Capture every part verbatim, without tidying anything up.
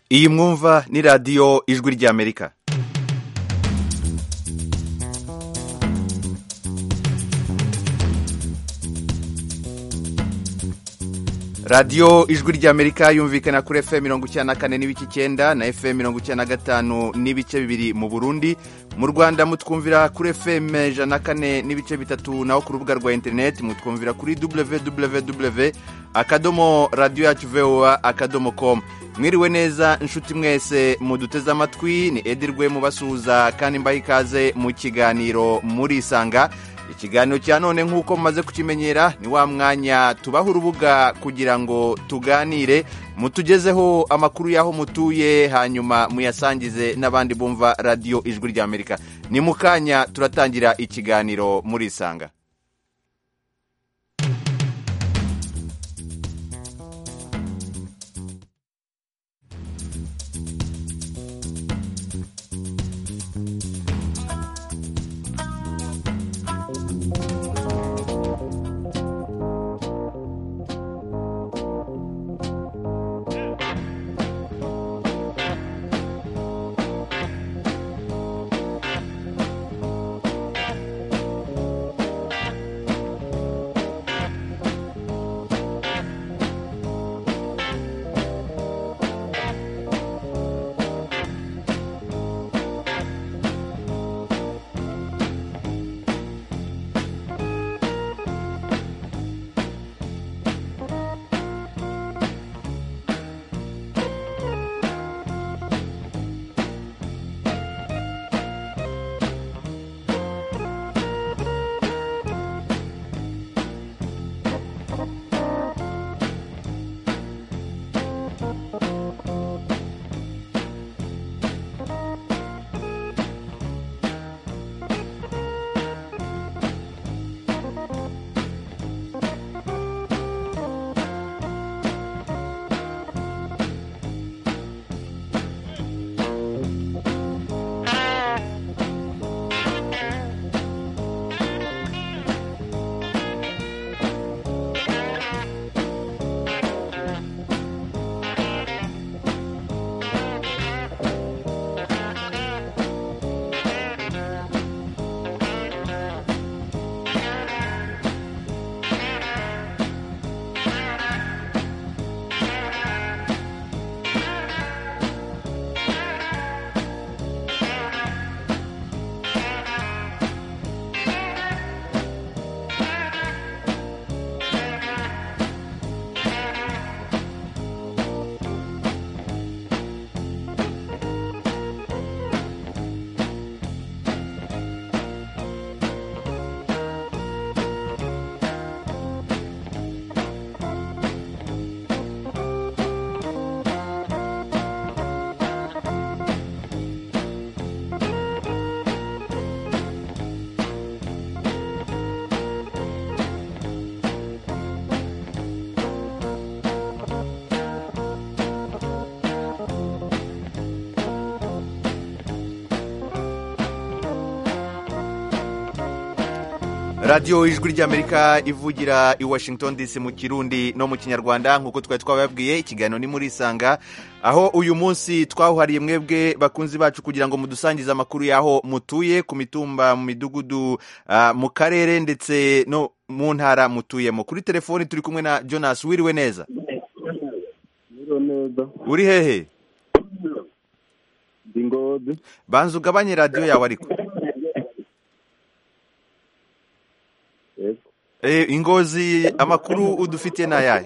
iyi mwumva ni radiyo ijwi ry'Amerika. radiyo ijwi ry'Amerika yumvikana kuri F M mirongo icyenda na kane n'ibice icyenda na F M mirongo icyenda na gatanu n'ibice bibiri mu Burundi. Mu Rwanda mutwumvira kuri F M ijana na kane n'ibice bitatu, naho ku rubuga rwa internet mutwumvira kuri w w w akadomo radio yacu voa akadomo com. Mwiriwe neza inshuti mwese muduteze amatwi, ni Edirwe mubasuhuza kandi mbaye ikaze mu kiganiro murisanga. Ikiganiro cya none nk'uko mumaze kukimenyera ni wa mwanya tubaha urubuga kugira ngo tuganire, mutugezeho amakuru yaho mutuye, hanyuma muyasangize n'abandi bumva radio ijwi ry'Amerika. Ni mukanya turatangira ikiganiro murisanga. Radio ijwi ry'Amerika ivugira i Washington D C mu Kirundi no mu Kinyarwanda. Nkuko twari twababwiye, ikiganiro ni murisanga, aho uyu munsi twahariye mwebwe bakunzi bacu kugira ngo mudusangize amakuru yaho mutuye, ku mitumba, mu midugudu, uh, mu karere ndetse no mu ntara mutuyemo. Kuri telefoni turi kumwe na Jonas. Wiriwe neza? Wiriwe neza. Uri hehe? Dingozi. Banza ugabanye radio yawe ariko. Eh, Ingozi, amakuru udufitiye nayahe?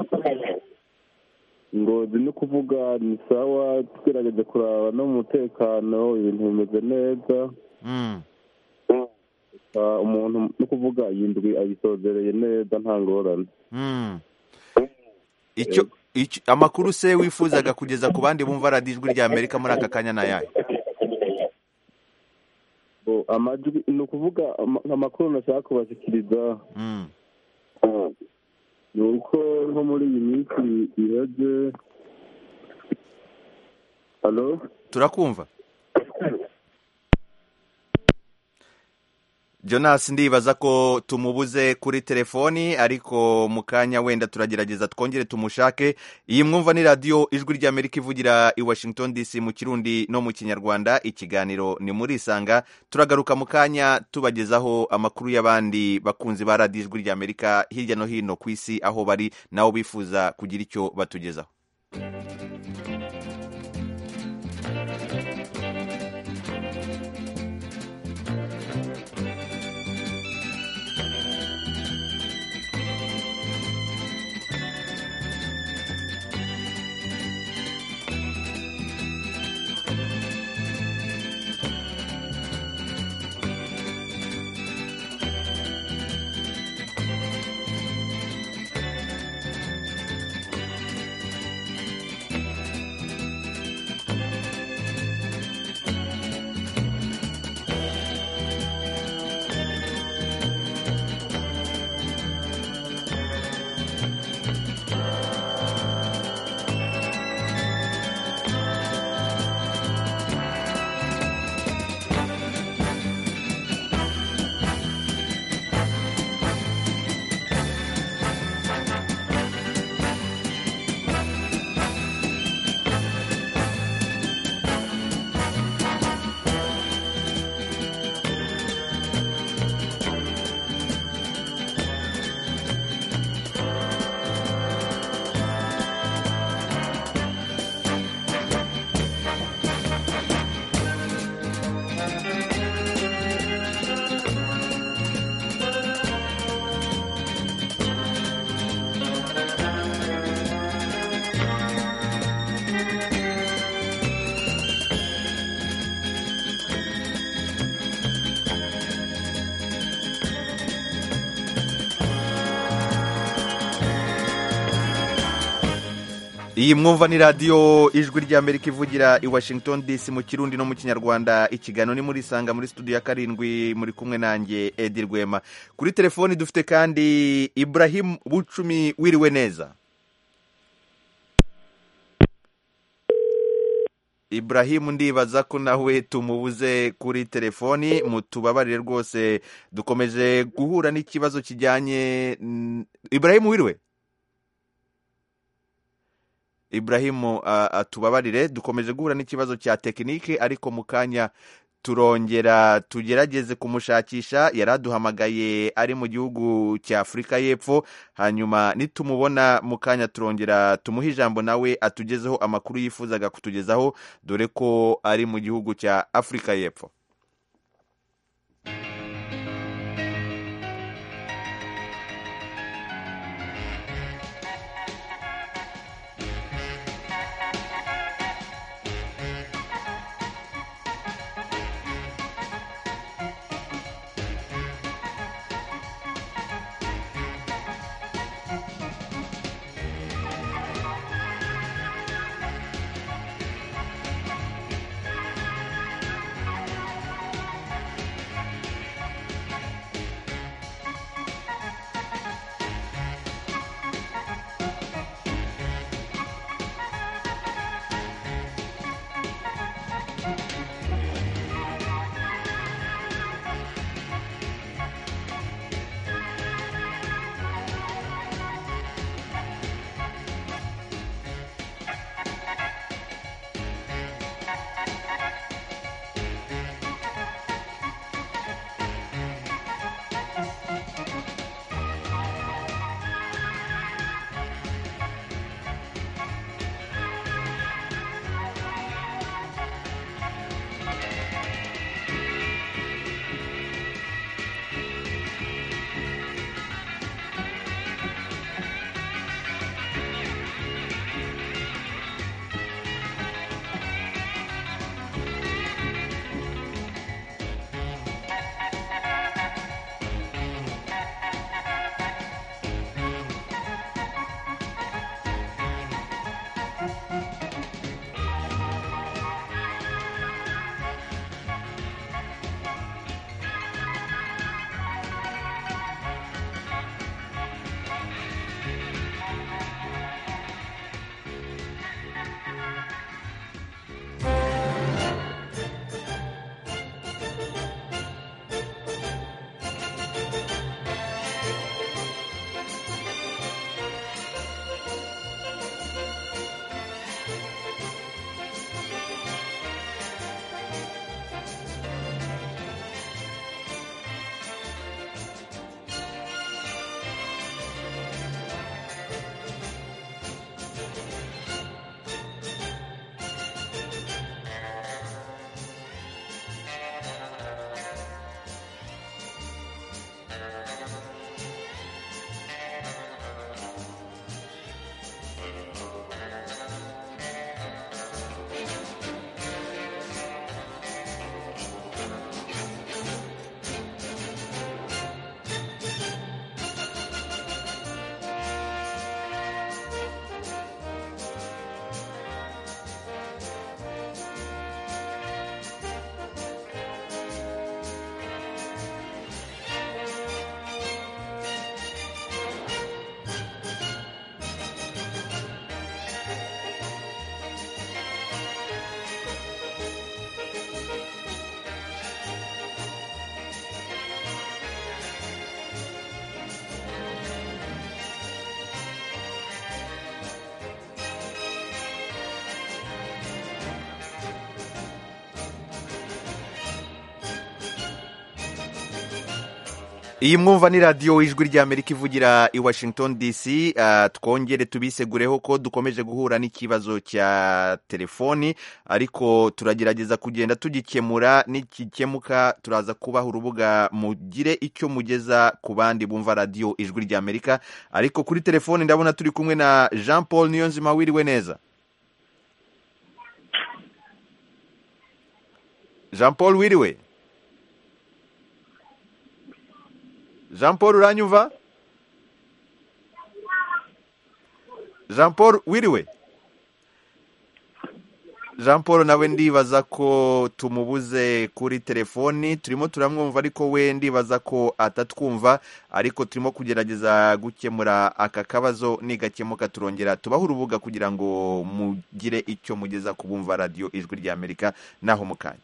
Ingozi ni kuvuga ni sawa, twirageze kuraba no mu mutekano, ibintu bimeze neza. Mm. Uh, umuntu no kuvuga yindwi ayisozereye neza nta ngorane. Mm. Icyo icyo amakuru se wifuzaga kugeza ku bandi bumva radio ijwi ry'Amerika muri aka kanya nayahe? Amajwi ni ukuvuga amakuru nashaka kubashikiriza. Mm. Ni uko nko muri iyi minsi iheze. Halo? Turakumva. Jonas ndibaza ko tumubuze kuri telefoni, ariko mu kanya wenda turagerageza twongere tumushake. Iyi mwumva ni radiyo ijwi ry'Amerika ivugira i Washington D C mu Kirundi no mu Kinyarwanda. Ikiganiro ni muri Isanga. Turagaruka mu kanya tubagezaho amakuru y'abandi bakunzi ba radiyo ijwi ry'Amerika hirya no hino ku isi, aho bari nabo bifuza kugira icyo batugezaho. Iyi mwumva ni radiyo ijwi ry'Amerika ivugira i Washington D C mu Kirundi no mu Kinyarwanda. Ikiganiro ni muri Isanga muri studio ya karindwi, muri kumwe nanjye Edi Rwema. Kuri telefoni dufite kandi Ibrahim Bucumi. Wiriwe neza Ibrahim? Ndibaza ko nawe tumubuze kuri telefoni, mutubabarire rwose, dukomeje guhura n'ikibazo kijyanye. Ibrahim wiriwe? Ibrahimu atubabarire, dukomeje guhura n'ikibazo cya tekinike, ariko mu kanya turongera tugerageze kumushakisha. Yaraduhamagaye ari mu gihugu cya Afurika y'Epfo, hanyuma nitumubona mu kanya turongera tumuhe ijambo nawe atugezeho amakuru yifuzaga kutugezaho, dore ko ari mu gihugu cya Afurika y'Epfo. iyi mwumva ni radiyo ijwi ry'Amerika ivugira i Washington D C. Uh, twongere tubisegureho ko dukomeje guhura n'ikibazo cya telefoni, ariko turagerageza kugenda tugikemura. Nikikemuka turaza kubaha urubuga mugire icyo mugeza ku bandi bumva radiyo ijwi ry'Amerika. Ariko kuri telefoni ndabona turi kumwe na Jean Paul Niyonzima. Wiriwe neza Jean Paul? Wiriwe Jean Paul, uranyumva? Jean Paul, wiriwe? Jean Paul nawe ndibaza ko tumubuze kuri telefoni. Turimo turamwumva ariko we ndibaza ko atatwumva, ariko turimo kugerageza gukemura aka kabazo. Nigakemuka turongera tubaho urubuga kugira ngo mugire icyo mugeza ku bumva radiyo ijwi ry'Amerika naho mukanya.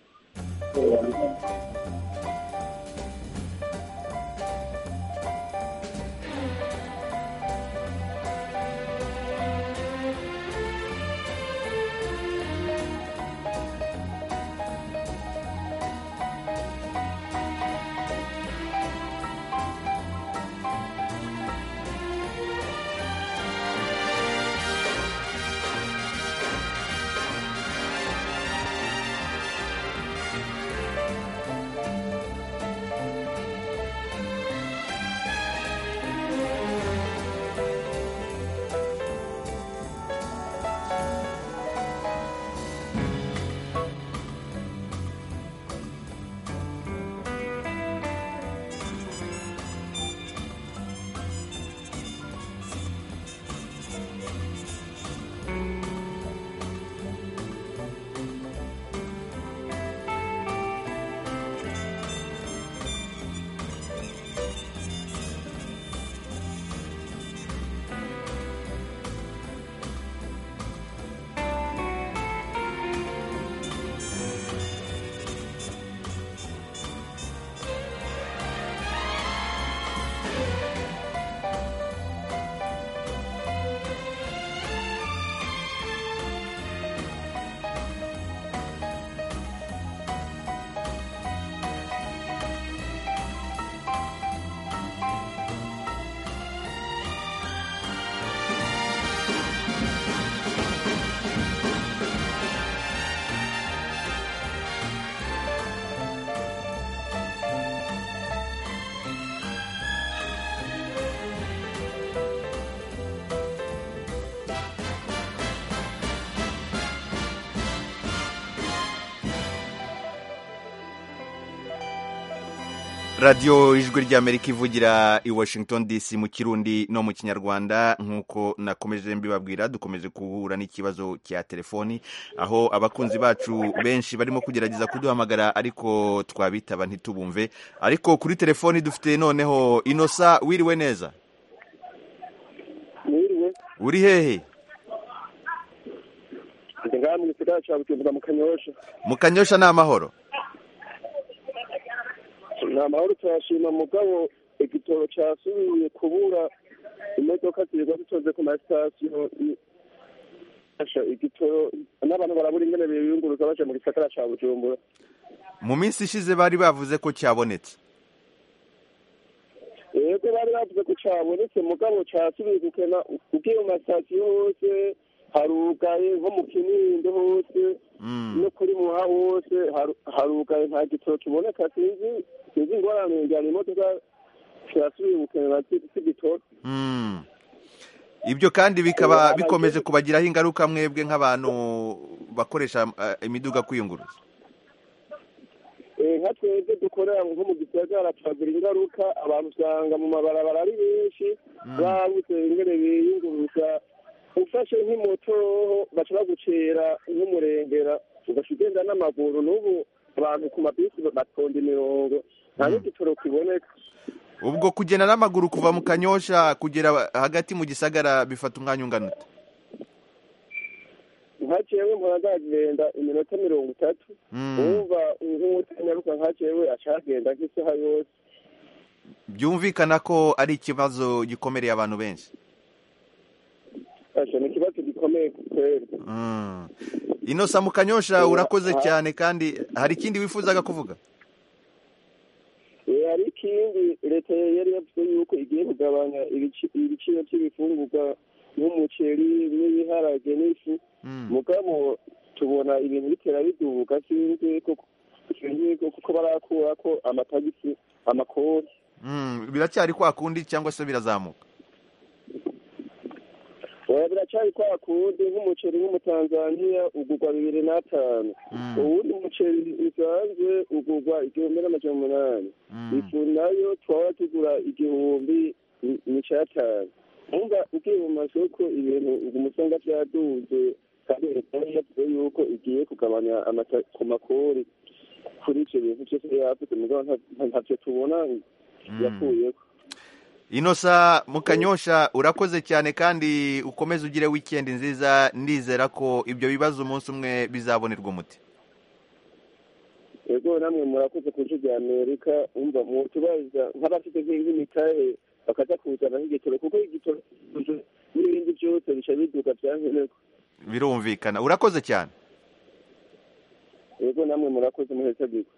radiyo ijwi ry'Amerika ivugira i Washington D C mu Kirundi no mu Kinyarwanda. Nk'uko nakomeje mbibabwira, dukomeje guhura n'ikibazo cya telefoni, aho abakunzi bacu benshi barimo kugerageza kuduhamagara ariko twabitaba ntitubumve. Ariko kuri telefoni dufite noneho Innocent. Wiriwe neza? Wiriwe. Uri hehe? Ndengana mu gisagara cya Bujumbura mu Kanyosha. Mu Kanyosha ni amahoro? Ni amahoro turashima, mugabo igitoro cyasubiye kubura. Imodoka zirwa zitoze ku masitasiyo, igitoro n'abantu barabura ingene biyunguruza baje mu gisagara cya Bujumbura. Mu minsi ishize bari bavuze ko cyabonetse. Yego bari bavuze ko cyabonetse, mugabo cyasubiye gukena. Ugiye mu masitasiyo hose harugaye, nko mu Kinindo hose no kuri Muha hose harugaye, nta gitoro kiboneka. Sinzi sinzi ingorane njyana imodoka cyasubiye gukena cy'igitoro. Ibyo kandi bikaba bikomeje kubagiraho ingaruka mwebwe nk'abantu bakoresha imiduga kwiyunguruza. Nka twebwe dukorera nko mu gisagara turagira ingaruka. Abantu usanga mu mabarabara ari benshi babuze ingene biyunguruza. Ufashe nk'imoto bashobora gucera nk'umurengera ugashigenda n'amaguru. N'ubu abantu ku mabisi batonda imirongo, nta n'igitoro kiboneka. Ubwo kugenda n'amaguru kuva mu Kanyosha kugera hagati mu gisagara bifata umwanya ungana ute? Nkacewe mpora ndagenda iminota mirongo itatu. Umva nk'utanyaruka nkacewe acagenda nk'isaha yose. Byumvikana ko ari ikibazo gikomereye abantu benshi. Asha ni kibazo gikomeye kweli. Mm. Innocent mu Kanyosha urakoze cyane, kandi hari ikindi wifuzaga kuvuga? Eh, hari iki ikindi leta yari yavuze yuko igiye kugabanya ibiciro by'ibifungurwa nk'umuceri n'ibiharage n'ifu mugabo tubona ibintu bitera bidubuka sinzi kuko barakura ko amatagisi amakori biracyari kwa kundi cyangwa se birazamuka? oya biracyari kwa kundi. nk'umuceri w'umutanzaniya ugurwa bibiri n'atanu uwundi muceri usanzwe ugurwa igihumbi n'amajana umunani ifu nayo twaba tugura igihumbi n'icatanu. umva ugiye mu masoko ibintu umusanga vyaduze kandi leta yavuze yuko igiye kugabanya ku makori kuri ivyo bintu vyose yavuze mugabo ntavyo tubona yakuyeko. Inosa Mukanyosha urakoze cyane kandi ukomeze ugire weekend nziza, ndizera ko ibyo bibazo umunsi umwe bizabonerwa umuti. Yego namwe murakoze ku ijwi rya Amerika. umva mu tubaza nk'abafite nk'imikahe bakaza kuzana nk'igitoro kuko igitoro n'ibindi byose bica biduka byankenerwa. Birumvikana. Urakoze cyane. Yego namwe murakoze muhetse biko.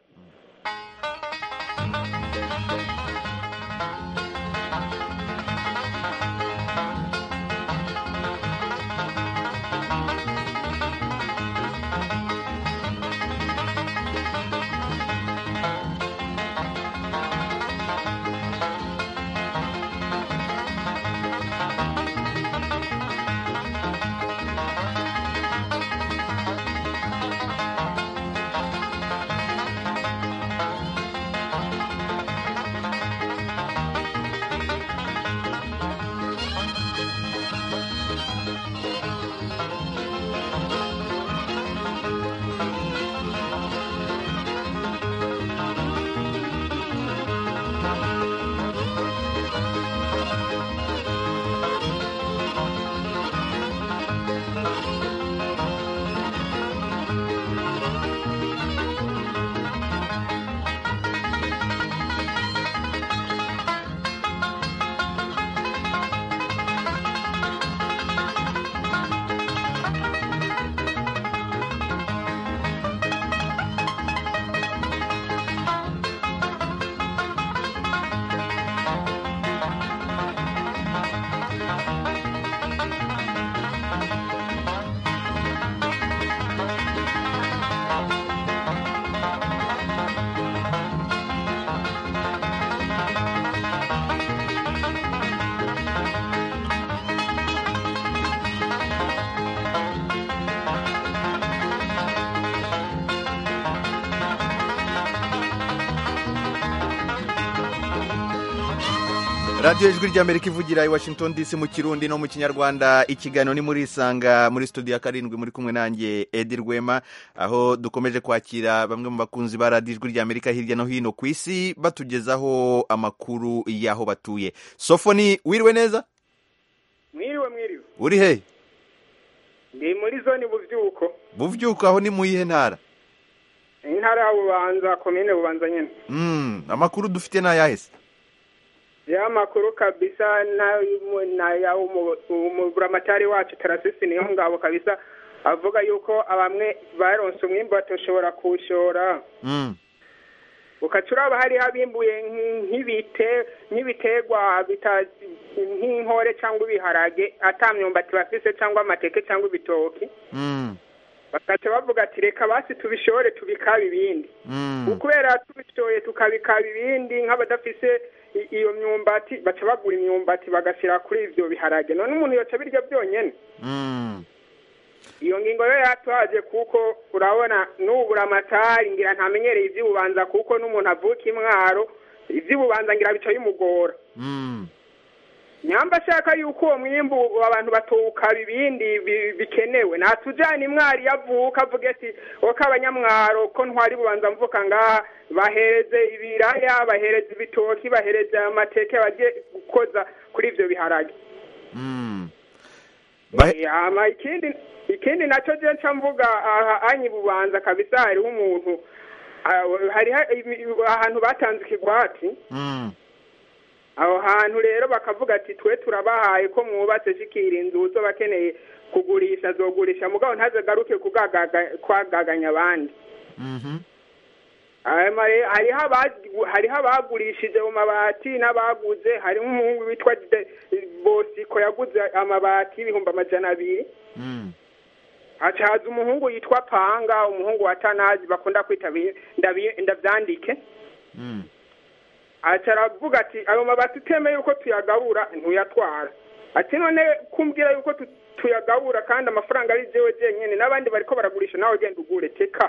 Radio Ijwi ry'Amerika ivugira i Washington D C mu Kirundi no mu Kinyarwanda. Ikiganiro ni muri Isanga muri studio ya karindwi muri kumwe nanjye Edi Rwema, aho dukomeje kwakira bamwe mu bakunzi ba Radio Ijwi ry'Amerika hirya no hino ku isi batugezaho amakuru y'aho batuye. Sofoni, wiriwe neza? Mwiriwe mwiriwe. Uri he? Ndi muri zone Buvyuko. Buvyuko aho ni mu yihe ntara? Intara ya Bubanza, komine Bubanza nyene. Mm, amakuru dufite na yahese. Ya makuru kabisa na na ya umuburamatari wacu Tarasisi niyo ngabo kabisa avuga yuko abamwe baronse umwimbo batoshobora kushora. Mm. Ukacuraba hari habimbuye nk'ibite nk'ibitegwa bita nk'inkore cyangwa ibiharage atamyumbati bafise cyangwa amateke cyangwa ibitoki. Mm. Bakaca bavuga ati reka basi tubishore tubikaba ibindi. Mm. Ukubera tubishoye tukabikaba ibindi nk'abadafise iyo myumbati baca bagura imyumbati bagashira kuri ivyo biharage none umuntu yoca birya byonyene. Mm. Iyo ngingo yo yatwaje kuko urabona n'ubura amatari ngira ntamenyereye ivy'ububanza kuko n'umuntu avuka imwaro ivy'ububanza ngira bica bimugora. Mm. Nyamba shaka yuko uwo mwimbu abantu batuka ibindi bikenewe natujana imwari yavuka avuga ati oka abanyamwaro ko ntwari bubanza mvuka nga bahereze ibiraya bahereze ibitoki bahereze amateke baje gukoza kuri ivyo biharage. Mm. Bahe ama ikindi ikindi naco je nca mvuga anyi bubanza kabisa hari umuntu hari ahantu batanze ikigwati. Mm. Aho hantu rero bakavuga ati twe turabahaye ko mwubatse shikira inzu zo bakeneye kugurisha zogurisha mugabo ntazagaruke kugagaga kwagaganya abandi. Mhm. hariho abagurishije mu mabati n'abaguze harimo umuhungu witwa Bosiko yaguze amabati y'ibihumbi amajana abiri haca haza umuhungu yitwa Panga umuhungu wa Tanazi bakunda kwita ndavyandike haca aravuga ati ayo mabati utemeye yuko tuyagabura ntuyatwara ati none kumbwira yuko tuyagabura kandi amafaranga ari jewe jenyene n'abandi bariko baragurisha nawe genda ugure teka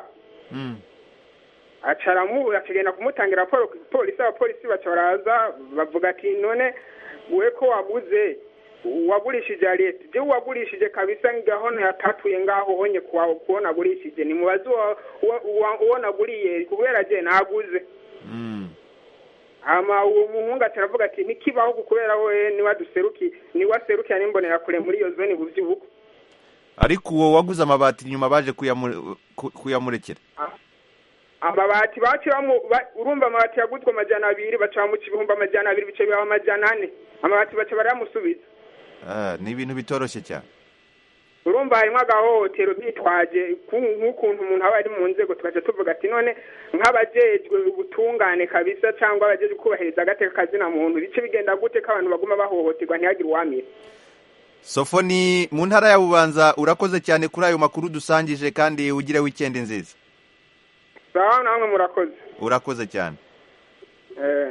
acaramu akigenda kumutangira raporo ku polisi abapolisi bacaraza bavuga ati none we ko waguze wagurishije leta je wagurishije kabisa ngahone yatatuye ngaho honye kwawo kuona gurishije ni mubazi uona guriye kubera je naguze mm ama uwo muhungu ataravuga ati ntikibaho kubera we ni waduseruki ni waseruki animbonera kure muri iyo zone buvyibuko ariko uwo waguze amabati nyuma baje kuyamurekera amabati baciramo urumva amabati yaguzwe amajana abiri baca mu kibihumbi amajana abiri bice biba amajana ane amabati baca baramusubiza ah ni ibintu bitoroshye cyane urumva harimo agahotero bitwaje nk'ukuntu umuntu aba ari mu nzego tugaje tuvuga ati none nk'abajejwe ubutungane kabisa cyangwa abajejwe kubahiriza agateka kazina muntu bice bigenda gute ko abantu baguma bahohoterwa ntihagire uwamira Sofoni mu ntara ya Bubanza urakoze cyane kuri ayo makuru dusangije kandi ugire weekend nziza sawa namwe murakoze urakoze cyane eh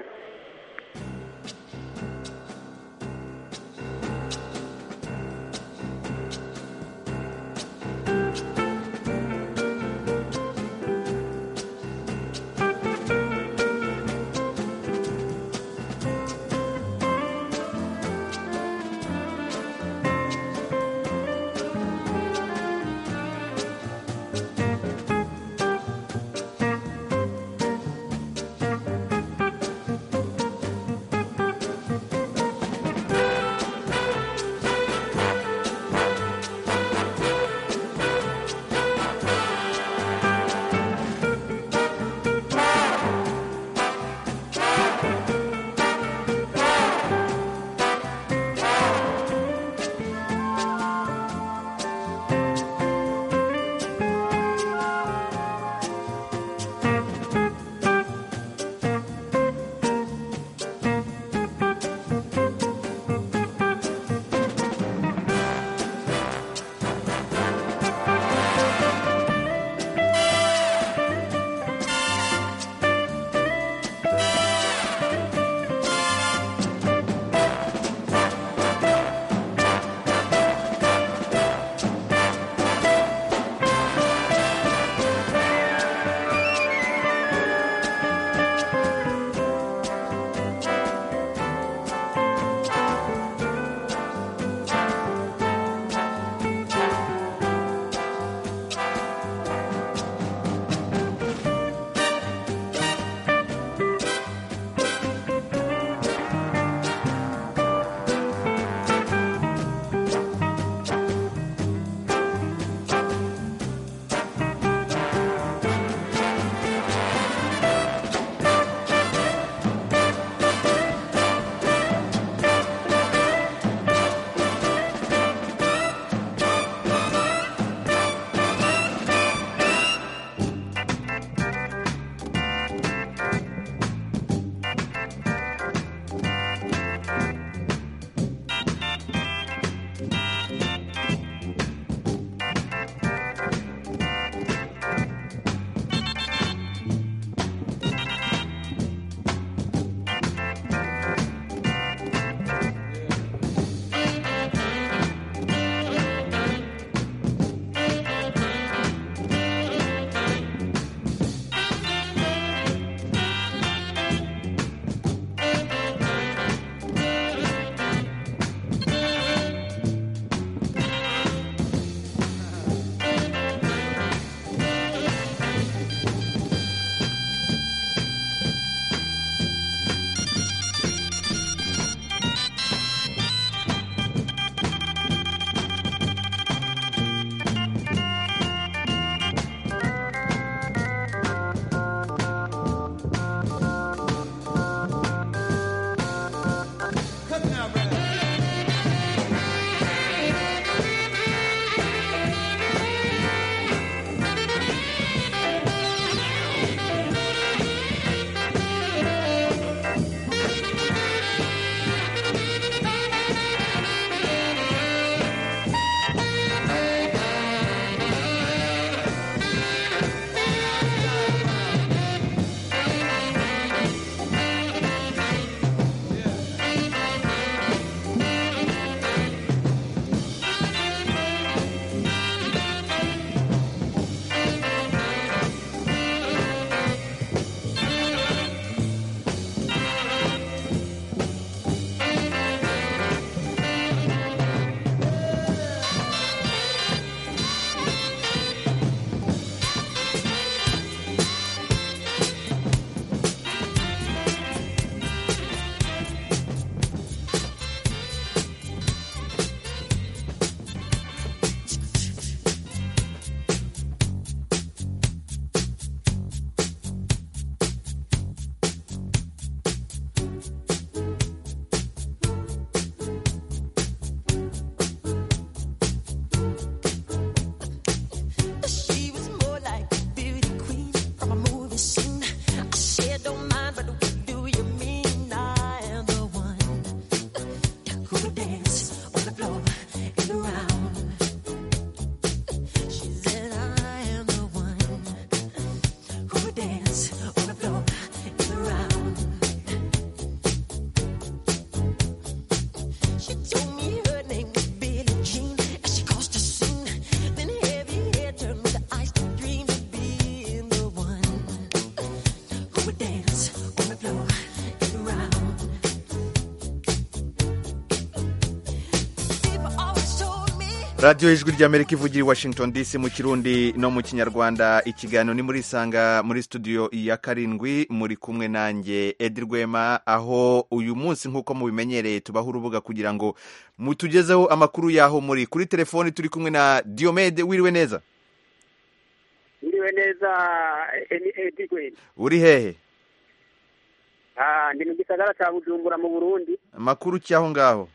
radiyo ijwi ry'amerika ivugira i washington dc mu kirundi no mu kinyarwanda. ikiganiro ni muri isanga muri studio ya karindwi, muri kumwe nanjye Edi Rwema, aho uyu munsi nk'uko mubimenyereye tubaho urubuga kugira ngo mutugezeho amakuru yaho muri. Kuri telefoni turi kumwe na Diomede. Wiriwe neza? Wiriwe neza Edi Rwema. Uri hehe? Ah, ndi mu gisagara cya Bujumbura mu Burundi. Amakuru cyaho ngaho?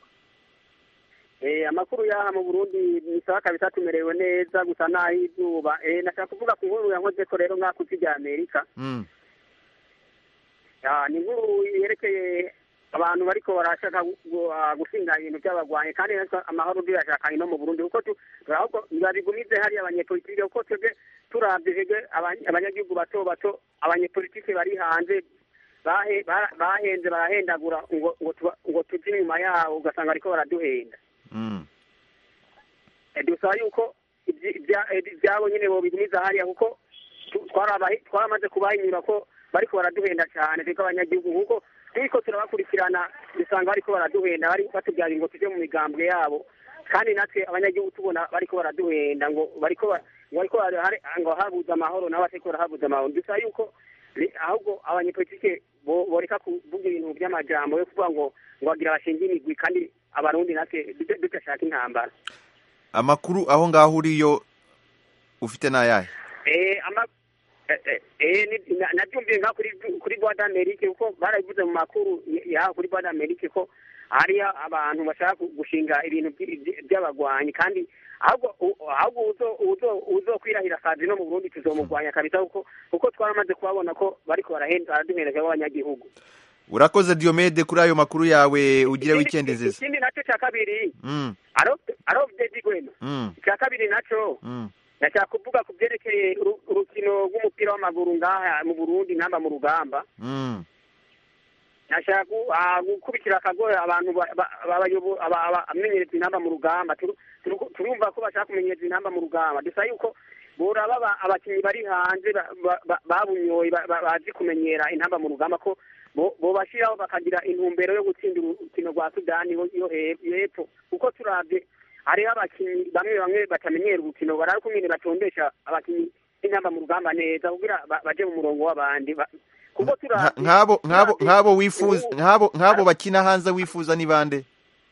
Eh, amakuru yaha mu Burundi ni sawa kabisa, tumerewe neza gusa naho izuba. Eh, nashaka kuvuga ku nkuru yankoze ko rero mwakuzi rya Amerika. Mm. Ya, ni nkuru yerekeye abantu bariko barashaka gushinga ibintu by'abagwanye, kandi amahoro birashaka ino mu Burundi kuko ahubwo babigumize hari abanyepolitike, kuko twebwe turavye abanyagihugu bato bato, abanyepolitike bari hanze bahe bahenze barahendagura ngo ngo tuje inyuma yawo, ugasanga ariko baraduhenda. Mm. Dusaba yuko ibyabo nyine bo bigumiza hariya, kuko twaramaze kubahinyura ko bariko baraduhenda cyane, kuko abanyagihugu nk'uko turiko turabakurikirana dusanga bariko baraduhenda, bari batubyara ngo tuje mu migambwe yabo, kandi natwe abanyagihugu tubona bariko baraduhenda ngo bariko bariko ngo habuze amahoro nabo bateko barahabuze amahoro. Dusaba yuko ahubwo abanyepolitike boreka kuvuga ibintu by'amajambo yo kuvuga ngo ngo bagira bashinga imigwi, kandi abarundi natwe dutashaka intambara. Amakuru aho ngaho uriyo ufite nayahe? Eh ama eh nabyumviye nka kuri kuri Voix d'Amerique, kuko barabivuze mu makuru ya kuri Voix d'Amerique ko hari abantu bashaka gushinga ibintu by'abagwanyi, kandi ahubwo ahubwo uzo uzo uzo kwirahira kazi no mu Burundi tuzomugwanya kabisa, kuko kuko twaramaze kubabona ko bariko barahenda araduhereza abanyagihugu. Urakoze Diomede kuri ayo makuru yawe, ugire weekend nziza. Ikindi nacyo cya kabiri, mm aro aro Edi Rwema, mm cya kabiri nacyo mm nashaka kuvuga ku byerekeye urukino rw'umupira w'amaguru ngaha mu Burundi, namba mu rugamba. mm nashaka gukubikira akagoye abantu babayobo abamenyereza intamba mu rugamba. Turumva ko bashaka kumenyereza intamba mu rugamba, dusa yuko boraba abakinnyi bari hanze babunyoye bazi kumenyera intamba mu rugamba, ko bo bashiraho bakagira intumbero yo gutsinda urukino rwa Sudani yo hepfo, kuko turavye hariho abakinnyi bamwe bamwe batamenyera urukino, barari kumwe batondesha abakinnyi intamba mu rugamba neza kugira baje mu murongo w'abandi, kuko turavye nkabo nkabo nkabo wifuza nkabo nkabo bakina hanze wifuza ni bande?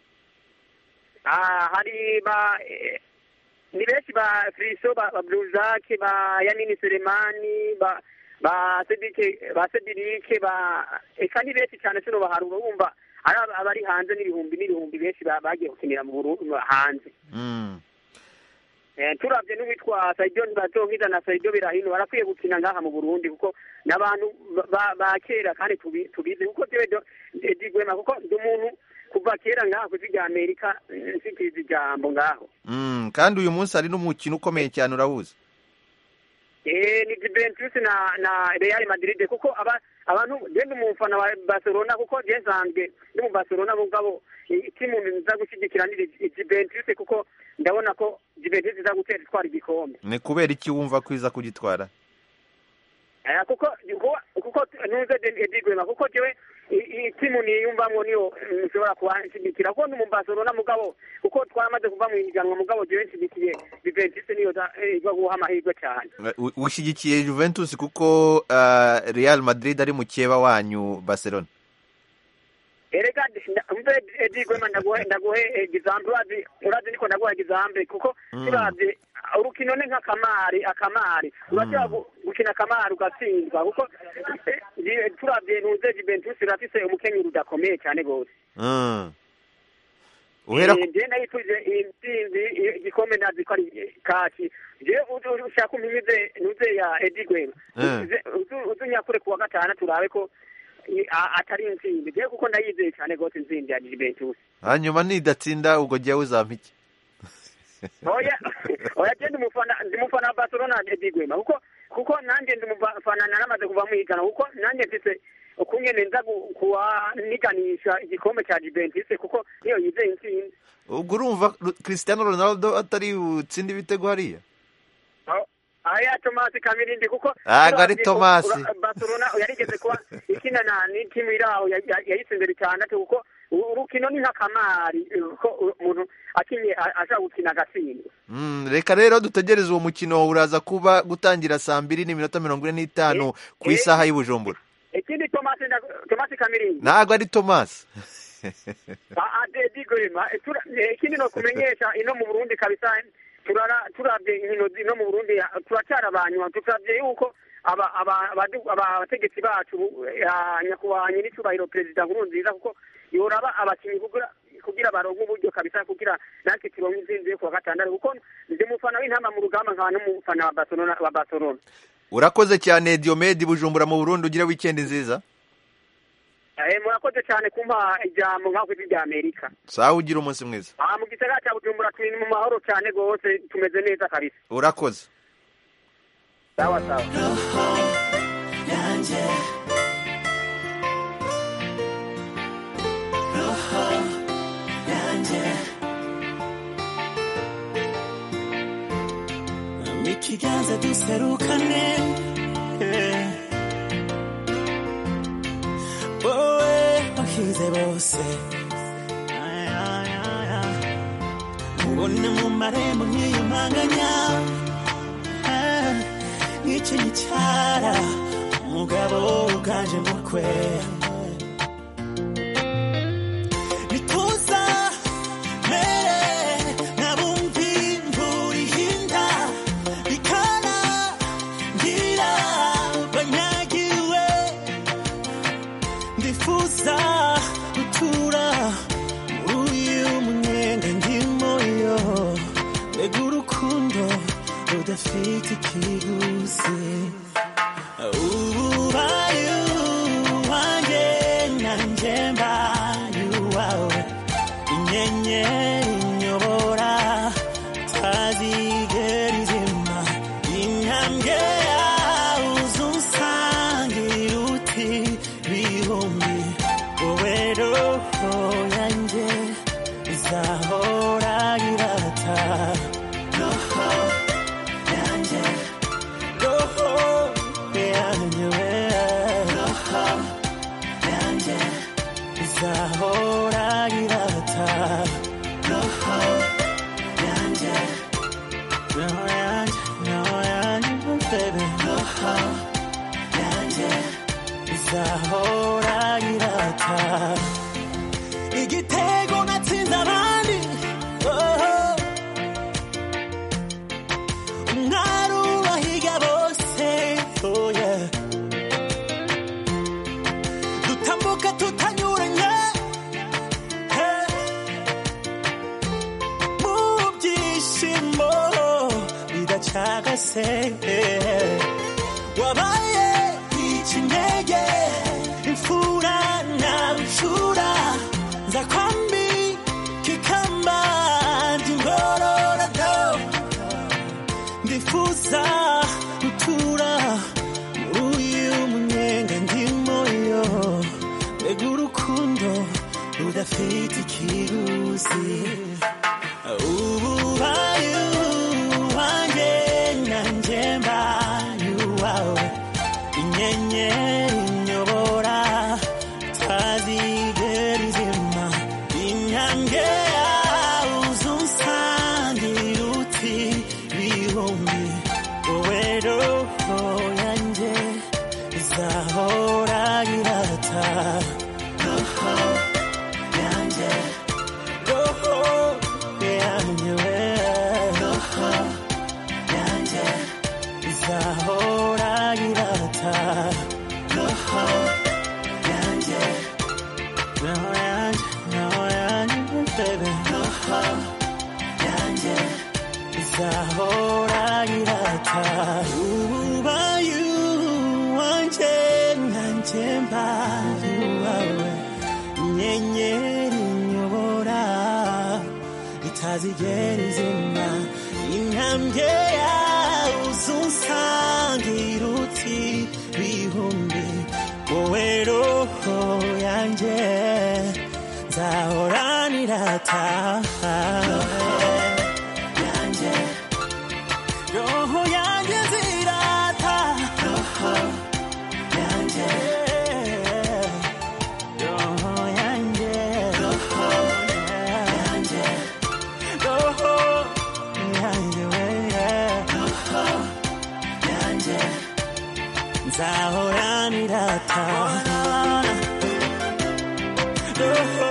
Ah, hari ba ni benshi ba Friso ba Bluzak ba Yamini Selemani ba ba Sedike ba Sedirike ba eka ni benshi cyane cyo baharura, wumva ari abari hanze n'ibihumbi n'ibihumbi benshi bagiye gukinira mu Burundi hanze. mm Eh, turavye n'uwitwa Saidio Nbazohiza na Saidio Birahino barakwiye gukina ngaha mu Burundi, kuko n'abantu ba kera kandi tubizi, kuko jewe Edi Rwema, kuko ndi umuntu kuva kera ngaha ku rya Amerika nsikiza ijambo ngaho. mm kandi uyu munsi ari n'umukino ukomeye cyane, urabuze? Eh, ni Juventus na na Real Madrid, kuko aba abantu genda mu mfana wa Barcelona, kuko jezambwe ndi mu Barcelona mugabo timu nza gushyigikira ni Juventus, kuko ndabona ko Juventus iza gutera twara igikombe. Ni kubera iki wumva kwiza kugitwara? Eh, kuko kuko nuze Edi Rwema, kuko jewe timu ni yumvamwo niyo nshobora kubanshyigikira, kuko ndi mu Barcelona mugabo kuko twamaze kuva mu higanwa mugabo jewe nshyigikiye Juventus niyo iza guha amahirwe cyane. Ushyigikiye Juventus kuko uh, Real Madrid ari mukeba wanyu Barcelona? Erega mbe Edi Rwema ndaguhe ndaguhe example, urazi urazi niko ndaguhe example, kuko turazi urukino ni nka kamari akamari urashaka gukina akamari ugatsindwa, kuko turavye nuze Juventus irafise umukenyero udakomeye cyane gose. mm Uhera je nayituje intsinzi igikombe nazi ko ari kaci, je ushaka umimize nuze ya Edi Rwema uzunya kure kuwa gatana turabe ko atari intsinzi je kuko ndayizeye cyane gose intsinzi ya Juventus. Hanyuma nidatsinda ubwo jya uzampa iki? Oya oya je ndumufana ndumufana Barcelona ndigwema kuko kuko nanjye ndumufana naramaze kuva mu higana kuko nanjye mfise ukungene nza kuwa niganisha igikombe cya Juventus kuko niyo yizeye intsinzi. Ubwo urumva Cristiano Ronaldo atari utsindi bitego hariya? Aya Thomas Kamirindi kuko aga ari Thomas Barcelona yarigeze kuba ikina na ni timu iraho yayitsindira cyane kuko urukino ni nkakamari ko umuntu akinye ashaka gukina gasinda. Mm, reka rero dutegereze uwo mukino uraza kuba gutangira saa mbiri n'iminota mirongo ine n'itanu ku isaha y'Ibujumbura. Ikindi Thomas Thomas Kamirindi ntago ari Thomas ade digwema ikindi no kumenyesha ino mu Burundi kabisa turara turabye inkino no mu Burundi turacyara abanywa tukabye yuko aba abategetsi bacu nyakubahanye n'icubahiro Perezida Nkurunziza kuko yoraba abakinyi kugira kugira baronke uburyo kabisa kugira natwe turonke intsinzi yo kuwa gatandatu kuko ndi mufana w'intama mu rugamba nkaba n'umufana wa Barcelona wa Barcelona. Urakoze cyane Diomede Bujumbura mu Burundi ugira weekend nziza. Eh murakoze cyane kumpa ijambo nk'ako rya Amerika. Sawa ugira umunsi mwiza. Ah mu gisagara cya Bujumbura turi mu mahoro cyane gose tumeze neza kabisa. Urakoze. Sawa sawa. Yanje Roho yanje Mikiganza duserukane Boe bahize bose Ubone mu marembo nkiyumanganya Ngice nyicara umugabo uganje mukwe Nituza mere nabumvi mvuri hinda Bikana ngira banyagiwe Ndifuza gutura uyu munyenga ndimo yo Mbega urukundo rudafite ikiguzi Ubayu wanjye nanjye mbayu wawe Inyenyeri inyobora tazigera izima Intambwe yawe uzunsangira uti bihumbi Wowe roho yanjye izahora irata Roho yanjye Roho Zahora irata Roho yanje Roho yanje Roho yanje baby Roho yanje Zahora irata Igitego natsinze abandi Oh Umwaru bahiga bose Oh yeah Dutambuka tutanyuranye Chagase wabaye ikinege imfura na bishura za kwambi kikamba ndingororado ndifuza gutura uyu munyenga ndimo yo mbega urukundo rudafite ikiguzi ubaye Inyenyeri inyobora tazigera izima Intambwe yawe uzunsangira uti bihumbi Wowe roho yanjye izahora irata Roho yanjye Roho yanjye Roho yanjye izahora irata Roho yanje Roho yanje Roho yanje baby Roho yanje izahora irata Ubayu wanje nanje mbayu ntazigera izima intambwe yawe uzunsangira uti bihumbi wowe roho yanjye nzahoranira taha yanjye roho yanjye zirata roho yanjye roho yanjye roho yanjye roho yanjye roho yanjye nzahoranira taha roho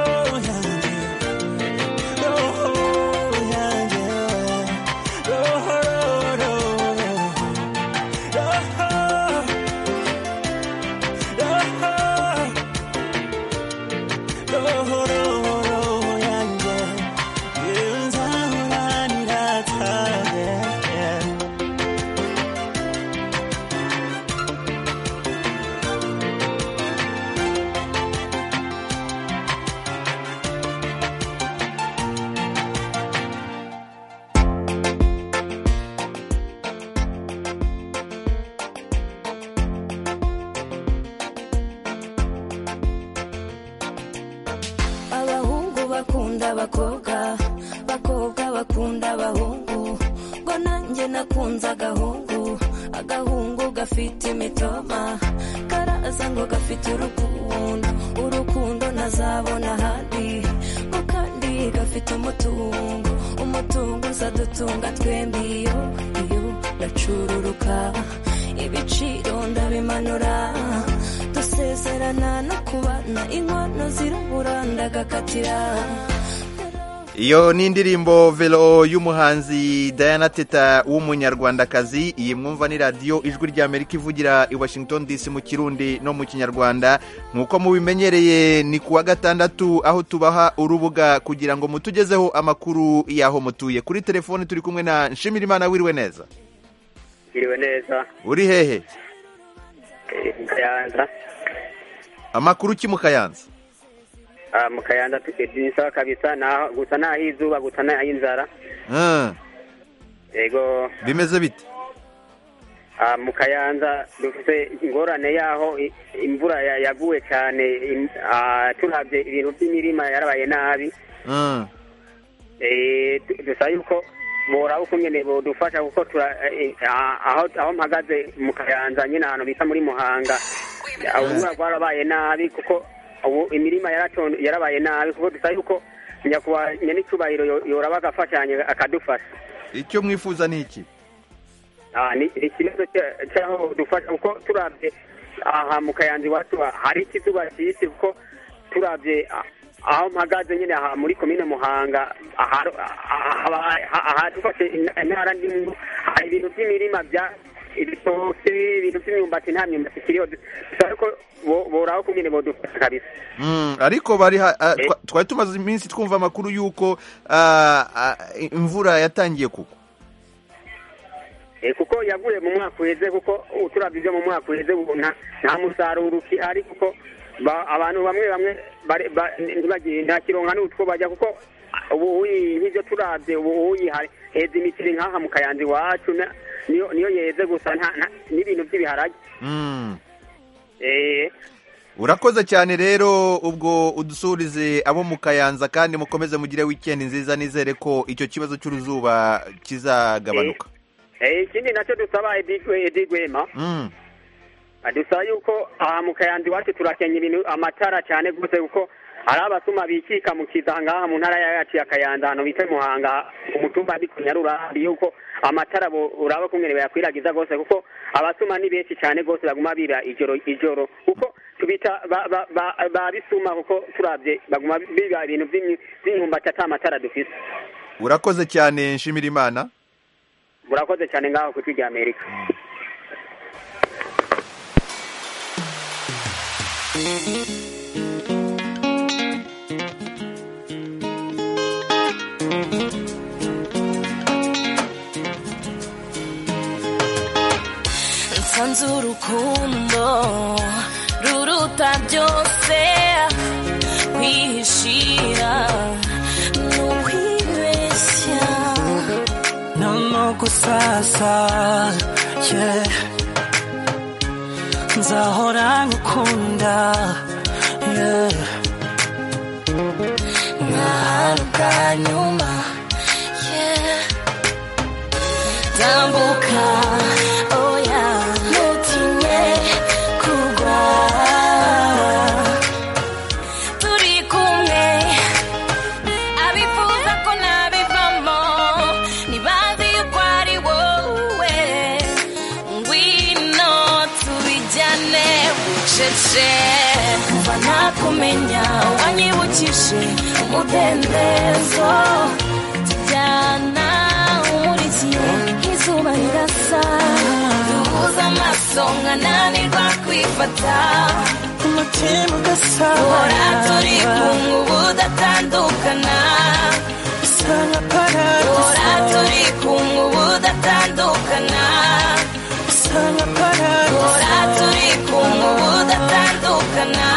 abakobwa bakobwa bakunda abahungu ngo nanjye nakunze agahungu agahungu gafite imitoma karaza ngo gafite urukundo urukundo nazabona ahandi ngo kandi gafite umutungo umutungo uzadutunga twembi iyo iyo ndacururuka ibiciro ndabimanura dusezerana no kubana inkono zirabura ndagakatira. Iyo ni indirimbo Velo y'umuhanzi Diana Teta w'umunyarwandakazi. Iyi mwumva ni radio Ijwi ry'Amerika ivugira i Washington D C mu Kirundi no mu Kinyarwanda. Nkuko mubimenyereye ni kuwa gatandatu aho tubaha urubuga kugira ngo mutugezeho amakuru yaho mutuye. Kuri telefone turi kumwe na Nshimirimana. Wiriwe neza? Wiriwe neza. Uri hehe? Kayanza. Amakuru ki mu Kayanza? Ah, mu Kayanza tukidinsa kabisa na gusa na izuba gusa na inzara. Ah. Ego. Bimeze bite? Ah, mu Kayanza dufite ingorane yaho imvura yaguye cyane, ah turabye ibintu by'imirima yarabaye nabi. Ah. Eh dusa yuko bora uko nyene bodufasha kuko tura aho aho mpagaze mu Kayanza nyine ahantu bita muri Muhanga. Ubura barabaye nabi kuko ubu imirima yaratonde yarabaye nabi kuko dusa yuko nyakuba nyene cyubahiro yoraba gafashanye akadufasha. Icyo mwifuza ni iki? Ah ni ikibazo cyaho dufasha kuko turabye aha mu Kayanza watu hari ikizuba cyisi kuko turabye aho mpagaze nyine aha muri komine Muhanga aha dufashe intara ndimo hari ibintu by'imirima bya ibitoke ibintu by'imyumbati nta myumbati kiriyo ariko boraho kumene bodufasha kabisa. Mm, ariko bari twari tumaze iminsi twumva amakuru yuko imvura yatangiye kuko eh kuko yaguye mu mwaka uheze kuko turabye byo mu mwaka uheze ubona nta musaruro ukihari kuko abantu bamwe bamwe bagiye nta kironka n'utwo bajya kuko ubu nk'ibyo turabye ubu hari heza imitiri nk'aha mu Kayanza iwacu niyo niyo yeze gusa n'ibintu by'ibiharage. Mm. Eh urakoze cyane rero ubwo udusurize abo mu Kayanza kandi mukomeze mugire weekend nziza nizere ko icyo kibazo cy'uruzuba kizagabanuka. Eh ikindi nacyo dusaba edigwema. Mm. Adusaba yuko aha mu Kayanza iwacu turakenya ibintu amatara cyane gose kuko hari abasuma bikika mu kizanga mu ntara yacu ya Kayanza hano bita Muhanga umutumba ariko Nyarura yuko amatara bo uraba kumwe bayakwiragiza gose kuko abasuma ni benshi cyane gose baguma bira ijoro ijoro kuko tubita babisuma kuko turabye baguma biba ibintu by'inyumba cyata amatara dufite. Urakoze cyane Nshimirimana. Urakoze cyane ngaho ku Ijwi ry'Amerika. Nsanze urukundo ruruta byose kwihishira n'ukwibera gusasa yeah nzahora ngukunda yeah nkaruka nyuma yeah tambuka oya ntutinye kugwa turi kumwe abifuza ko nabivamo nibazi yuko ari wowe ngwino tubijyane bucece kuva nakumenya wanyibukije umudendezo tujyana umurikiye izuba rirasa duhuza amaso nkananirwa kwifata umutima ugasabana turi kumwe ubu datandukana bisa nka paradiso turi kumwe ubu datandukana bisa nka paradiso turi kumwe ubu datandukana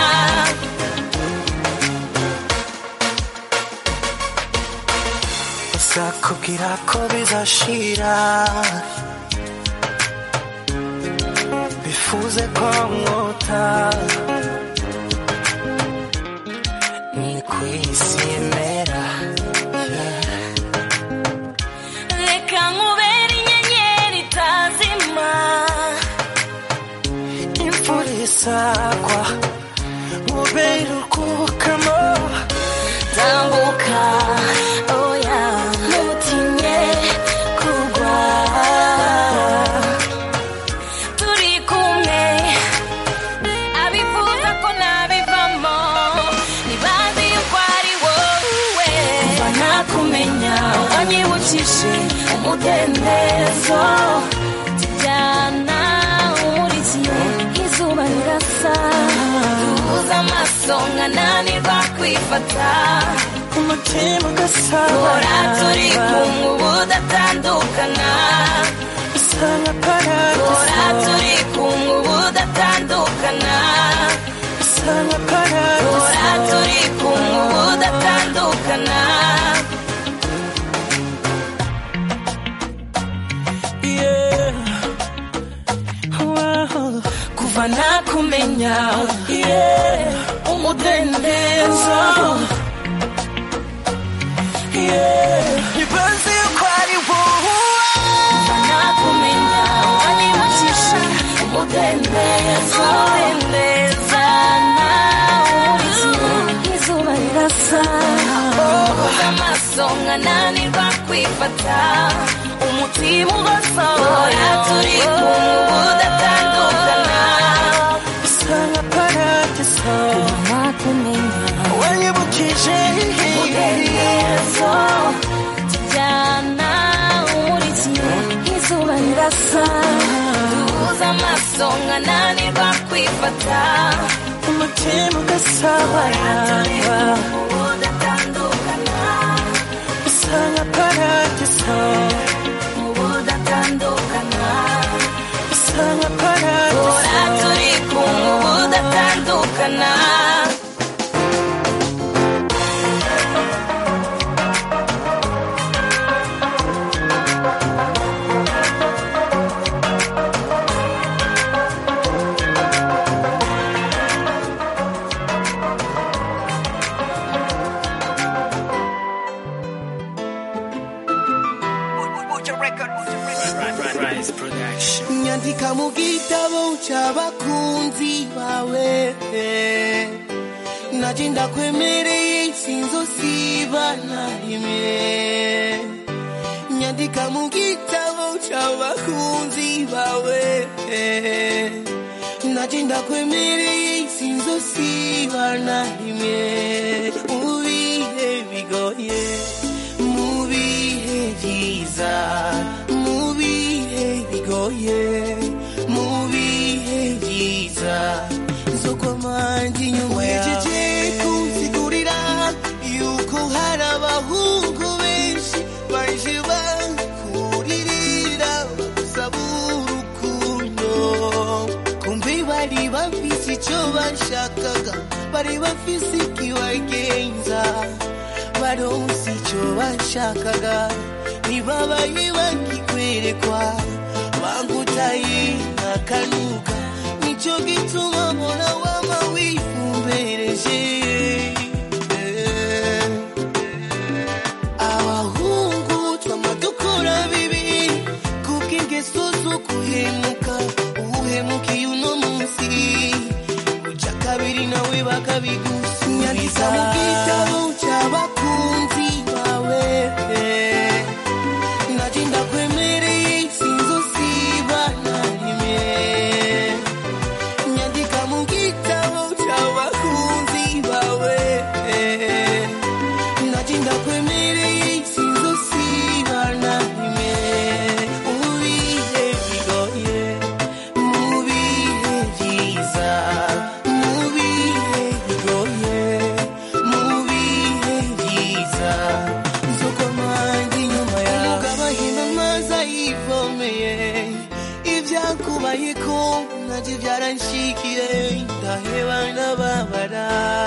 uzakubwira ko bizashira bifuze ko nkota ni ku isi imera reka nkubere inyenyeri itazima imvura isagwa nkubere urwukamo tambuka oya ntutinye kugwa turi kumwe abifuza ko nabivamo nibazi yuko ari wowe kuva nakumenya wanyibukije umudendezo tujyana umurikiye izuba rirasa duhuza amaso nkananirwa kwifata umutima ugasabana turi kumwe ubu datandukana bisa nka paradiso turi kumwe ubu datandukana bisa nka paradiso turi kumwe ubu datandukana yeah wow kuva nakumenya yeah umudendezo nibaze yuko ari wowe kuva nakumenya wanyibukije umudendezo umudendezo urikiye izuba rirasa duhuza amaso nkananirwa kwifata umutima ugasohora turi kumwe ubu datandukana bisa nka paradiso nakumenya wanyibukije umudendezo tujyana umurikiye izuba rirasa duhuza amaso nkananirwa kwifata umutima ugasabana ubu datandukana bisa nka paradiso ubu datandukana bisa nka paradiso turi kumwe ubu datandukana nyandika mu gitabo cy'abakunzi bawe naje ndakwemereye sinzosiba na rimwe nyandika mu gitabo cy'abakunzi bawe naje ndakwemereye sinzosiba na rimwe mu bihe bigoye mu bihe byiza mu bihe bigoye mu bihe byiza nzokomanga inyuma yawe kunsigurira yuko hari abahungu benshi baje bakuririra bagusaba urukundo kumbe bari bafise icyo bashakaga bari bafise ikibagenza baronse icyo bashakaga ntibabaye bakikwerekwa bangutaye akanuka nicyo gituma mbona wama wifumbereje abahungu twama dukora bibi kubw'ingeso zo guhemuka uhemukiye uno munsi uca kabiri nawe bakabigusubiza mu gitabo cy'abakunzi bawe naje ndakwemereye sinzosiba na rimwe nyandika mu gitabo cy'abakunzi bawe naje ndakwemereye sinzosiba na rimwe mu bihe bigoye mu bihe byiza mu bihe bigoye mu bihe byiza nzokomanga inyuma yawe umugabo ahima amazi ayivomeye ibyakubayeko nabyo byaranshikiye ndaheba ndababara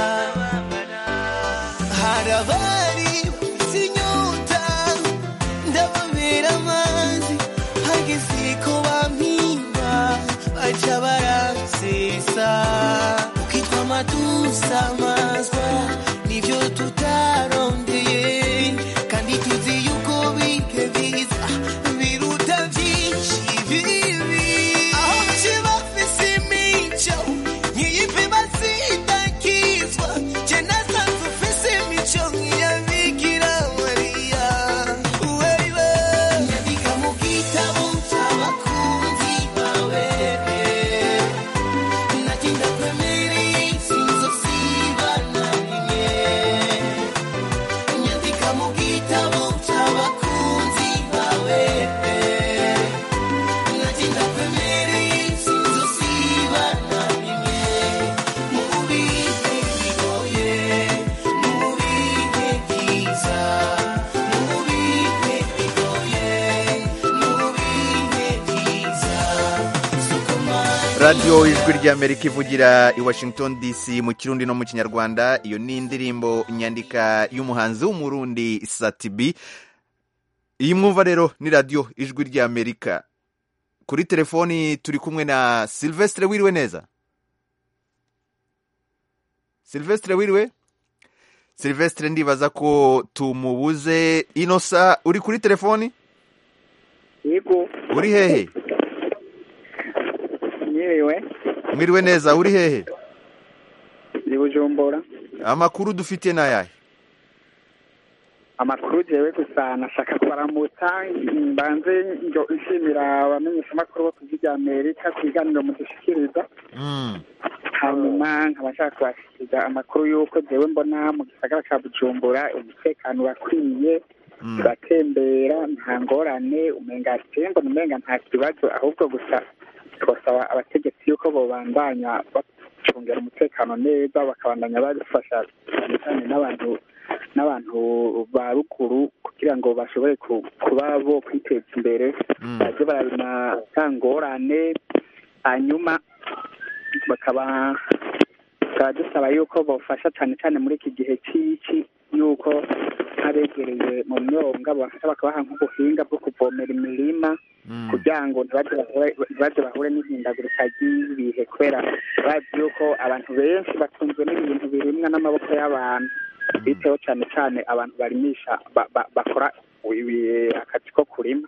hari abari bafite inyota ndababera amazi hageze ko bampimba baca barasesa ukitwa amadusamazwa nibyo tutarondeye kandi tuzi yuko bike biza biruta byinshi bibi aho bace bafise imico nyiyipe bazidakizwa je nasanze ufise imico nk'iyabikira mariya wewe nyandika mu gitabo cy'abakunzi bawe natinda kwemereye sinzosiba na rimwe nyandika mu gitabo cy'abakunzi bawe natinda kwemereye sinzosiba na rimwe mu bihe bigoye mu bihe byiza mu bihe bigoye mu bihe byiza sukomanga radiyo ijwi ry'amerika ivugira i washington dc mu kirundi no mu kinyarwanda. Iyo ni indirimbo nyandika y'umuhanzi w'umurundi Satibi. iyi mwumva rero ni radiyo ijwi ry'amerika. Kuri telefoni turi kumwe na Silvestre. Wiriwe neza Silvestre? Wiriwe Silvestre, ndibaza ko tumubuze. Inosa, uri kuri telefoni? yego Uri hehe? yewe Mwiriwe neza, uri hehe? ni Bujumbura. Amakuru dufite n'ayahe? Amakuru jewe gusa nashaka kubaramutsa mbanze njo nshimira abamenyesha amakuru bo kuvuga Amerika kwiganiro mudushikiriza. Mm. hanyuma nkabashaka kubashikiriza amakuru y'uko jewe mbona mu gisagara ca Bujumbura umutekano wakwiye turatembera nta ngorane umenga tembo umenga nta kibazo ahubwo gusa twasaba abategetsi yuko bobandanya bacungera umutekano neza bakabandanya badufasha cyane n'abantu n'abantu ba ruguru kugira ngo bashobore kuba bo kwiteza imbere baje barabina tangorane hanyuma bakaba dusaba yuko bofasha cyane cyane muri iki gihe cy'iki yuko abegereye mu myonga bafasha bakabaha nk'ubuhinga bwo kuvomera imirima kugira ngo ntibaje bahure n'ihindagurika ry'ibihe kubera bazi yuko abantu benshi batunzwe n'ibintu birimwa n'amaboko y'abantu bitewe cyane cyane abantu barimisha bakora akazi ko kurima.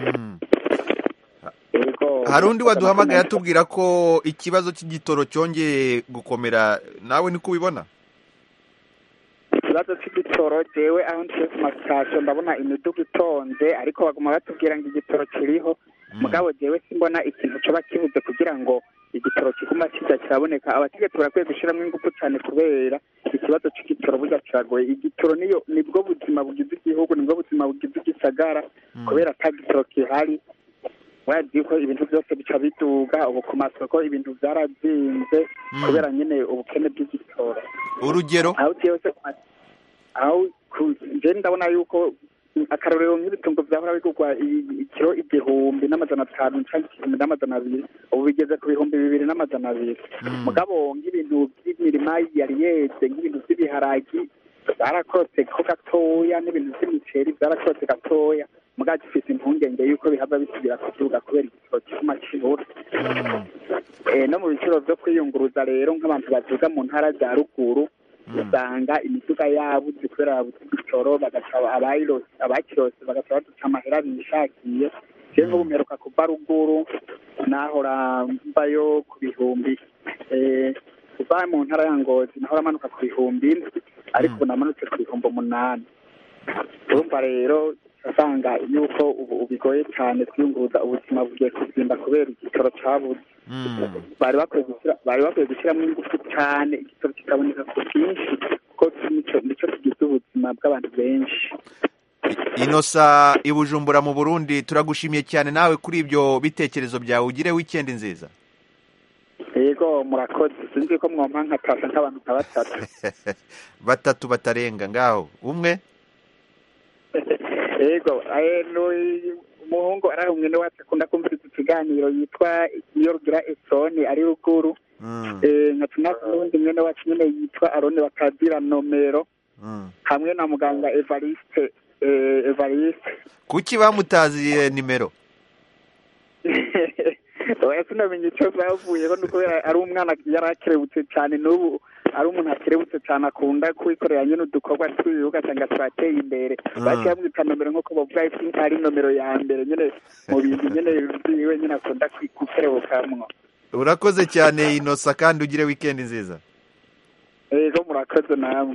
Hari undi waduhamagaye atubwira ko ikibazo cy'igitoro cyongeye gukomera, nawe niko ubibona? Ikibazo cy'igitoro jewe aho ngiye ku masitasiyo ndabona imiduga itonze ariko baguma batubwira ngo igitoro kiriho mugabo jewe simbona ikintu coba kibuze kugira ngo igitoro kiguma kiza kiraboneka. Abategetsi barakwiye gushyiramo ingufu cyane kubera ikibazo cy'igitoro burya kiragoye. Igitoro niyo nibwo buzima bugize igihugu, nibwo buzima bugize igisagara kubera ata gitoro kihari wazi yuko ibintu byose bica biduga ubu ku masoko ibintu byarazinze kubera nyine ubukene bw'igitoro. Urugero aho cyose aho je ndabona yuko akarorero nk'ibitungo byahora bigurwa ikiro igihumbi n'amajana atanu cyangwa igihumbi n'amajana abiri ubu bigeze ku bihumbi bibiri n'amajana abiri. Mugabo nk'ibintu by'imirima yari yeze nk'ibintu by'ibiharagi byarakotse ko gatoya n'ibintu by'imiceri byarakotse gatoya mugabo gifite impungenge yuko bihava bisubira kuduga kubera igiciro kiguma kibura no mu biciro byo kwiyunguruza rero nk'abantu baduga mu ntara za ruguru usanga imiduga yabuze kubera yabuze igicoro bagaca abakirose bagaca baduca amahera bishakiye je nk'ubu mperuka kuva ruguru nahora mbayo ku bihumbi kuva mu ntara ya Ngozi nahora manuka ku bihumbi ariko ubu namanutse ku bihumbi umunani urumva rero asanga yuko ubu bigoye cyane kwiyunguruza ubuzima bugiye kuzimba kubera igiciro cyabuze bari bakwiye gushyiramo ingufu cyane igiciro kikaboneka ku bwinshi kuko nicyo kigize ubuzima bw'abantu benshi. Inosa i Bujumbura mu Burundi turagushimiye cyane nawe kuri ibyo bitekerezo byawe, ugire weekend nziza. Yego murakoze, sinzi ko mwompa nkatasa nk'abantu nka batatu batatu batarenga ngaho umwe. Yego umuhungu ari umwe wacu akunda kumviriza ikiganiro yitwa iyo rugira Esoni ari ruguru nkatuna n'undi mwene wacu nyine yitwa Arone Bakadira nomero hamwe na muganga Evariste Evariste. Kuki bamutaziye nimero? Oya sinamenye icyo bavuyeho nuko ari umwana yarakerebutse cyane n'ubu ari umuntu akerebutse cyane akunda kwikorera nyine udukorwa twibuka cyangwa twateye imbere baciye bamwita nomero nk'uko bavuga ko ari nomero ya mbere nyine mu bintu nyine biwe nyine akunda gukerebukamwo. Urakoze cyane Inosa kandi ugire weekend nziza. Yego murakoze namwe.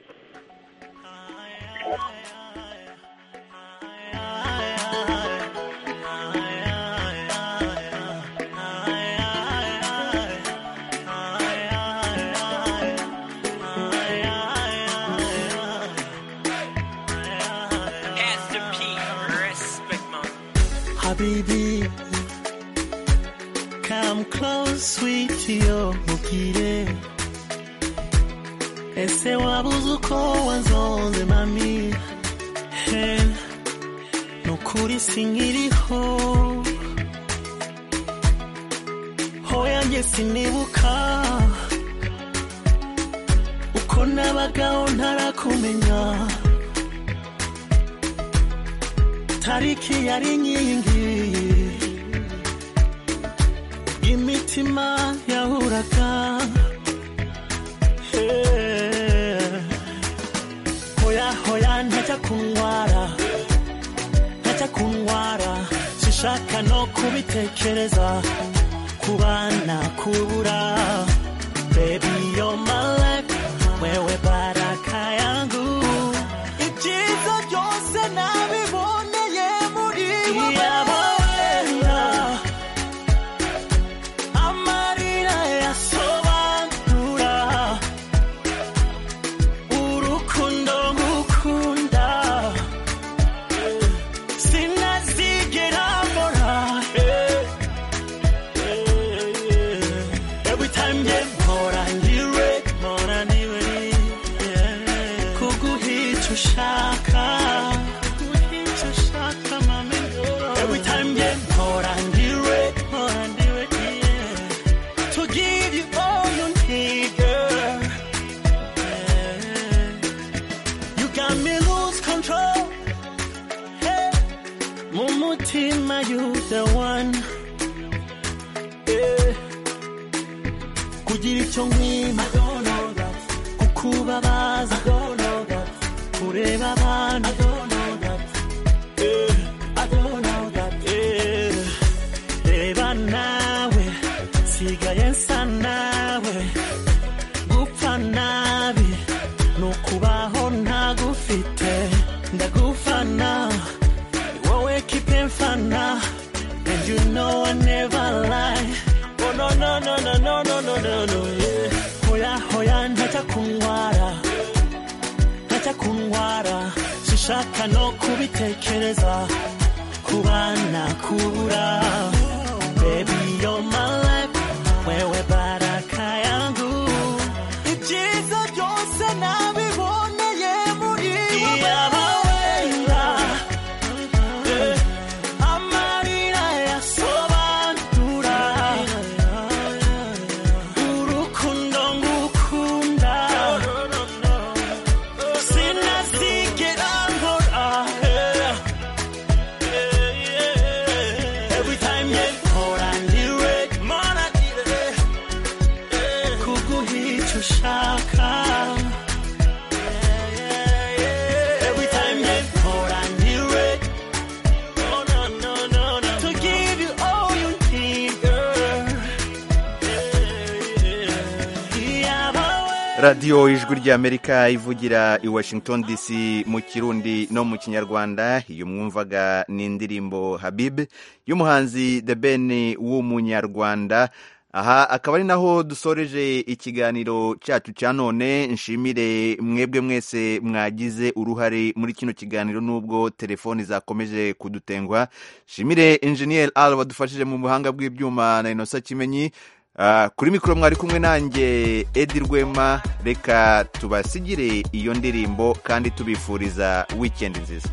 Habibi, come close, sweetie, yo, mukire. Ese wabuze uko wanzonze mami. Hey, nukuri sinkiriho. Hoya nge sinibuka. Uko nabagaho ntarakumenya. Tariki yari nyingi imitima yahuraga hoya hoya ntajya kunwara ntajya kunwara sishaka no kubitekereza kubana kubura baby you're my life wewe baraka yangu ibyiza byose nabibona you the one yeah. Kugira icyo nkwima kukubabaza kureba abantu I don't know that yeah. Reba nawe sigaye nsa nawe gupfa nabi nukubaho ntagufite ndagufana keep in fun now, and you know I never lie. Oh no no no no no no no no no yeah. Hoya hoya ntajya kunwara, ntajya kunwara, sishaka no kubitekereza, kubana kubura. Baby you're my life, wewe baraka yangu. Ibyiza byose nabiboneye muri wewe. radiyo ijwi ry'amerika ivugira i washington dc mu kirundi no mu kinyarwanda. iyo mwumvaga ni indirimbo Habib y'umuhanzi The Ben w'umunyarwanda. aha akaba ari naho dusoreje ikiganiro cyacu cya none. nshimire mwebwe mwese mwagize uruhare muri kino kiganiro nubwo telefoni zakomeje kudutengwa. nshimire Engineer Al wadufashije mu buhanga bw'ibyuma na Inosa Kimenyi. Uh, kuri mikoro mwari kumwe nanjye Edi Rwema. reka tubasigire iyo ndirimbo kandi tubifuriza weekend nziza.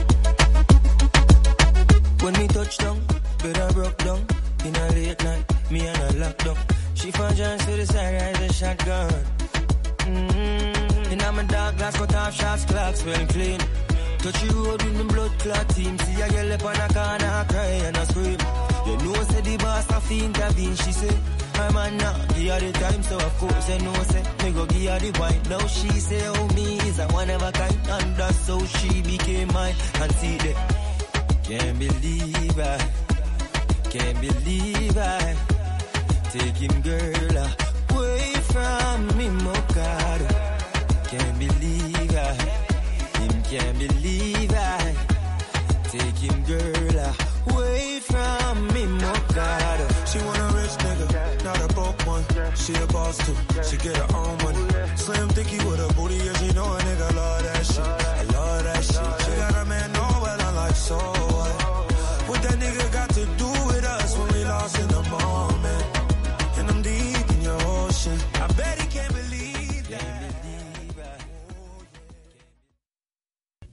When we touch down, bed I broke down. In a late night, me and a lockdown. She found John to the side, I had a shotgun. Mm-hmm. In my dark glass, cut off shots, clocks well clean. Touch you road with the blood clot team. See a girl up on a corner, I cry and I scream. You know, say the boss have to intervene, she say. I'm a now, give her the time, so of course I know, say, me go give her the wine. Now she say, oh, me is a one of a kind, and that's how she became mine. And see that, can't believe I, can't believe I, taking girl away from me, my God. Can't believe I, him can't believe I, taking girl away from me, my God. She want a rich nigga, not a broke one. She a boss too, she get her own money. Slim thicky with a booty, yeah, she know a nigga love that shit. I love